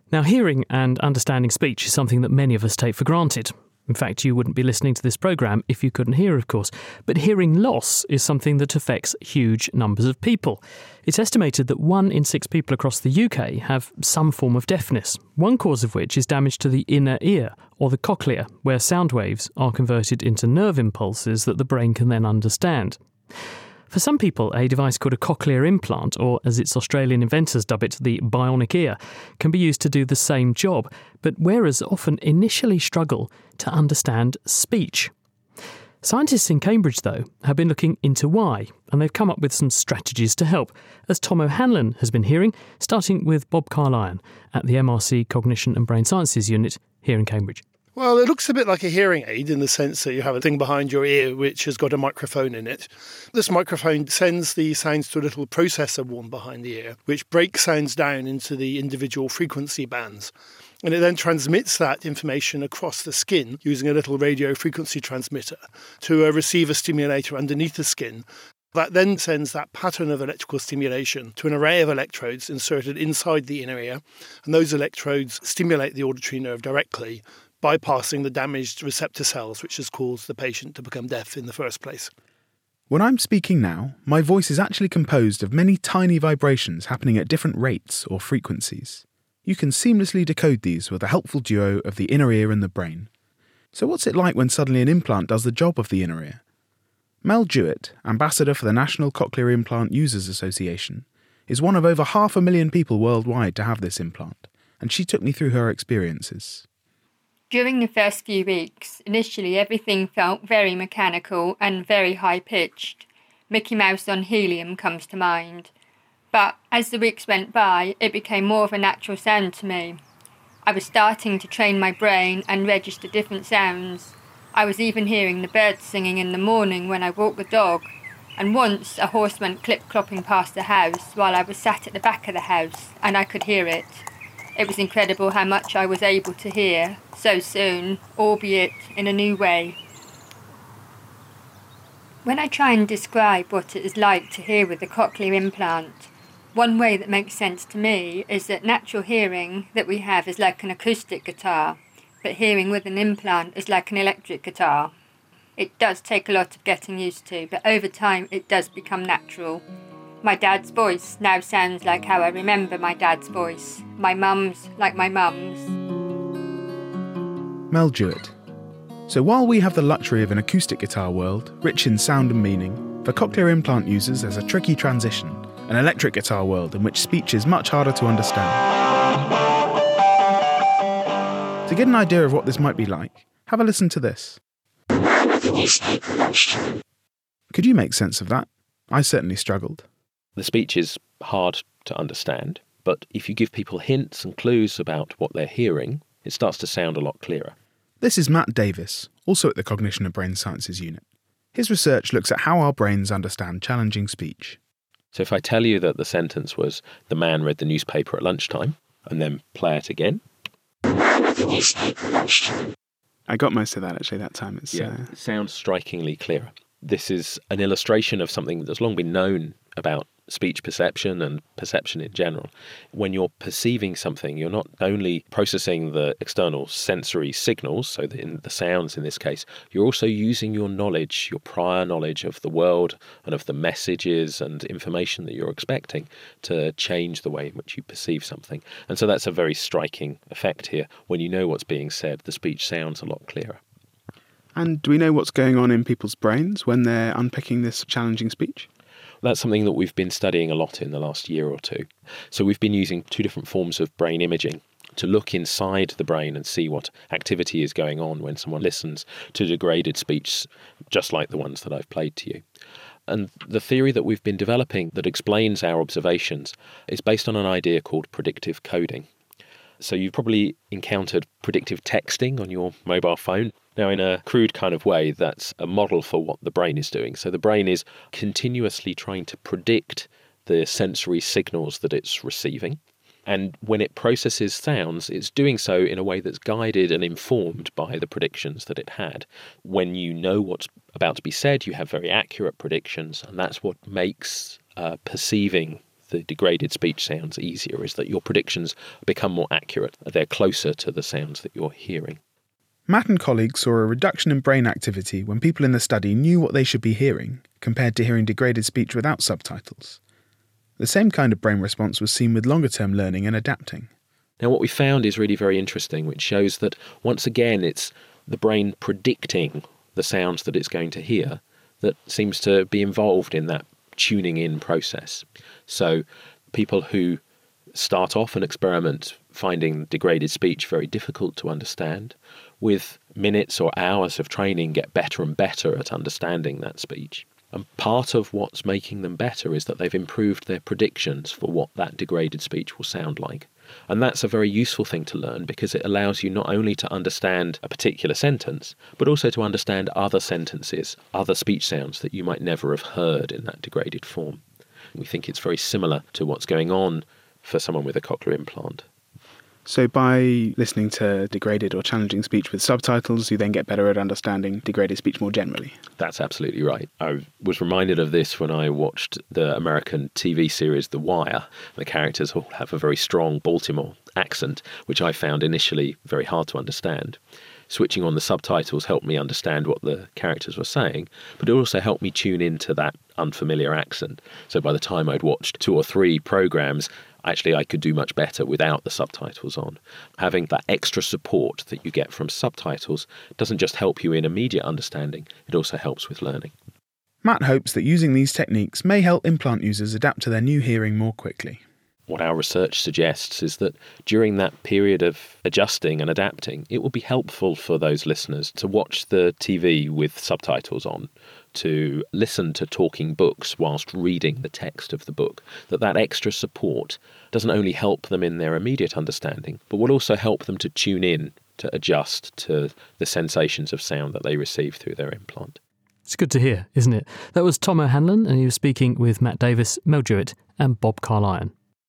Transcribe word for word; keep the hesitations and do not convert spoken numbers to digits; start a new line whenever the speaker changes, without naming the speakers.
Now, hearing and understanding speech is something that many of us take for granted. In fact, you wouldn't be listening to this programme if you couldn't hear, of course. But hearing loss is something that affects huge numbers of people. It's estimated that one in six people across the U K have some form of deafness, one cause of which is damage to the inner ear, or the cochlea, where sound waves are converted into nerve impulses that the brain can then understand. For some people, a device called a cochlear implant, or as its Australian inventors dub it, the bionic ear, can be used to do the same job, but wearers often initially struggle to understand speech. Scientists in Cambridge, though, have been looking into why, and they've come up with some strategies to help, as Tom O'Hanlon has been hearing, starting with Bob Carlyon at the M R C Cognition and Brain Sciences Unit here in Cambridge.
Well, it looks a bit like a hearing aid in the sense that you have a thing behind your ear which has got a microphone in it. This microphone sends the sounds to a little processor worn behind the ear, which breaks sounds down into the individual frequency bands. And it then transmits that information across the skin using a little radio frequency transmitter to a receiver stimulator underneath the skin. That then sends that pattern of electrical stimulation to an array of electrodes inserted inside the inner ear. And those electrodes stimulate the auditory nerve directly, bypassing the damaged receptor cells, which has caused the patient to become deaf in the first place.
When I'm speaking now, my voice is actually composed of many tiny vibrations happening at different rates or frequencies. You can seamlessly decode these with a helpful duo of the inner ear and the brain. So what's it like when suddenly an implant does the job of the inner ear? Mel Jewett, ambassador for the National Cochlear Implant Users Association, is one of over half a million people worldwide to have this implant, and she took me through her experiences.
During the first few weeks, initially everything felt very mechanical and very high-pitched. Mickey Mouse on helium comes to mind. But as the weeks went by, it became more of a natural sound to me. I was starting to train my brain and register different sounds. I was even hearing the birds singing in the morning when I walked the dog, and once a horse went clip-clopping past the house while I was sat at the back of the house, and I could hear it. It was incredible how much I was able to hear so soon, albeit in a new way. When I try and describe what it is like to hear with a cochlear implant, one way that makes sense to me is that natural hearing that we have is like an acoustic guitar, but hearing with an implant is like an electric guitar. It does take a lot of getting used to, but over time it does become natural. My dad's voice now sounds like how I remember my dad's voice. My mum's like my mum's.
Mel Jewett. So while we have the luxury of an acoustic guitar world, rich in sound and meaning, for cochlear implant users there's a tricky transition, an electric guitar world in which speech is much harder to understand. To get an idea of what this might be like, have a listen to this. Could you make sense of that? I certainly struggled.
The speech is hard to understand, but if you give people hints and clues about what they're hearing, it starts to sound a lot clearer.
This is Matt Davis, also at the Cognition and Brain Sciences Unit. His research looks at how our brains understand challenging speech.
So if I tell you that the sentence was, the man read the newspaper at lunchtime, and then play it again.
I got most of that actually that time. It's,
yeah,
uh...
it sounds strikingly clearer. This is an illustration of something that's long been known about speech perception and perception in general. When you're perceiving something, you're not only processing the external sensory signals, so the, in the sounds in this case, you're also using your knowledge, your prior knowledge of the world and of the messages and information that you're expecting to change the way in which you perceive something. And so that's a very striking effect here. When you know what's being said, the speech sounds a lot clearer.
And do we know what's going on in people's brains when they're unpicking this challenging speech?
That's something that we've been studying a lot in the last year or two. So we've been using two different forms of brain imaging to look inside the brain and see what activity is going on when someone listens to degraded speech, just like the ones that I've played to you. And the theory that we've been developing that explains our observations is based on an idea called predictive coding. So you've probably encountered predictive texting on your mobile phone. Now, in a crude kind of way, that's a model for what the brain is doing. So the brain is continuously trying to predict the sensory signals that it's receiving. And when it processes sounds, it's doing so in a way that's guided and informed by the predictions that it had. When you know what's about to be said, you have very accurate predictions, and that's what makes uh, perceiving the degraded speech sounds easier is that your predictions become more accurate. They're closer to the sounds that you're hearing.
Matt and colleagues saw a reduction in brain activity when people in the study knew what they should be hearing, compared to hearing degraded speech without subtitles. The same kind of brain response was seen with longer-term learning and adapting.
Now, what we found is really very interesting, which shows that, once again, it's the brain predicting the sounds that it's going to hear that seems to be involved in that tuning in process. So people who start off an experiment finding degraded speech very difficult to understand, with minutes or hours of training get better and better at understanding that speech. And part of what's making them better is that they've improved their predictions for what that degraded speech will sound like. And that's a very useful thing to learn, because it allows you not only to understand a particular sentence, but also to understand other sentences, other speech sounds that you might never have heard in that degraded form. We think it's very similar to what's going on for someone with a cochlear implant.
So by listening to degraded or challenging speech with subtitles, you then get better at understanding degraded speech more generally?
That's absolutely right. I was reminded of this when I watched the American T V series The Wire. The characters all have a very strong Baltimore accent, which I found initially very hard to understand. Switching on the subtitles helped me understand what the characters were saying, but it also helped me tune into that unfamiliar accent. So by the time I'd watched two or three programs, actually I could do much better without the subtitles on. Having that extra support that you get from subtitles doesn't just help you in immediate understanding, it also helps with learning.
Matt hopes that using these techniques may help implant users adapt to their new hearing more quickly.
What our research suggests is that during that period of adjusting and adapting, it will be helpful for those listeners to watch the T V with subtitles on, to listen to talking books whilst reading the text of the book, that that extra support doesn't only help them in their immediate understanding, but will also help them to tune in, to adjust to the sensations of sound that they receive through their implant.
It's good to hear, isn't it? That was Tom O'Hanlon, and he was speaking with Matt Davis, Mel Jewett and Bob Carlyon.